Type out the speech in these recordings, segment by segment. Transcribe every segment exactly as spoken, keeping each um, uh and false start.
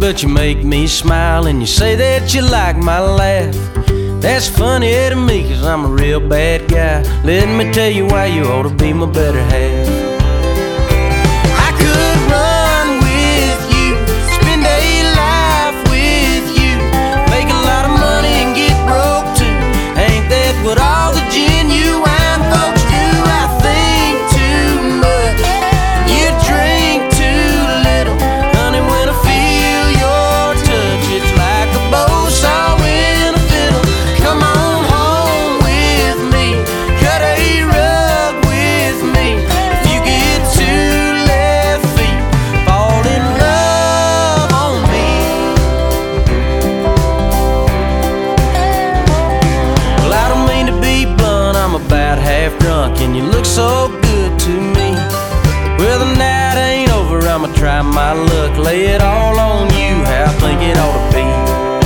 but you make me smile, and you say that you like my laugh. That's funny to me, cause I'm a real bad guy. Let me tell you why you ought to be my better half. I could run with you, spend a life with you, make a lot of money and get broke too. Ain't that what all the genuine folks do? I think too much, you drink too little. Honey, when I feel your touch, it's like a bow saw in a fiddle. Come on home with me, cut a rug with me. If you get two left feet, fall in love on me. Well, I don't mean to be blunt, I'm about half drunk, and you look so good to me. Well, the night ain't over, I'ma try my luck, lay it all on you, how I think it ought to be.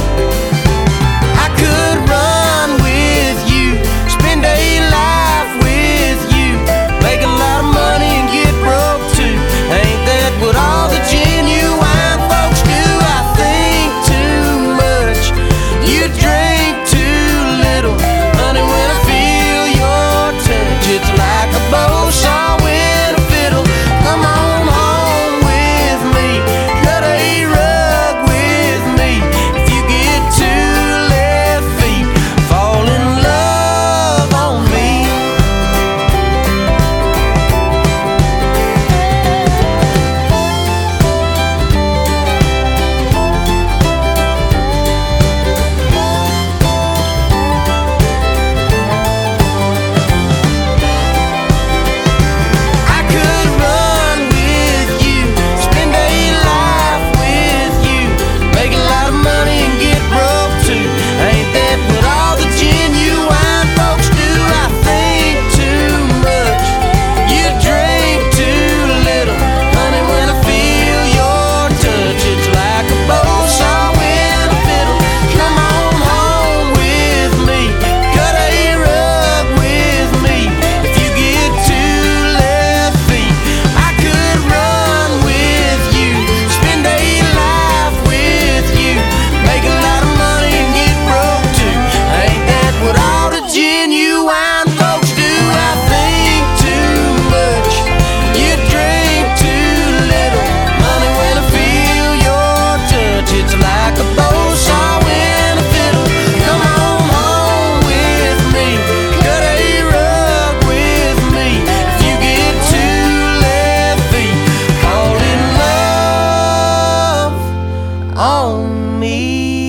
I could run with you, spend a life with you, make a lot of money and get broke too. Ain't that what all the genuine folks do? I think too much, you drink too little. Honey, when I feel your touch, it's like a bow saw in a fiddle. Come on home with me, cut a rug with me. If you get two left feet, fall in love on me. I could run with you, spend a life with you, make a lot of money and get broke too. Ain't that what all the genuine folks do? I think too much, you drink too little. Honey, when I feel your touch, it's like a bow saw in a fiddle. Come on home with me, cut a rug with me. If you get two left feet, I could run with you, spend a life with you, make a lot of money and get broke too. Ain't that what all the genuine folks do? I think too much, you drink too little. Honey, when I feel your touch, it's like a bow saw in a fiddle. Come on home with me, cut a rug with me. If you get two left feet, fall in love on me.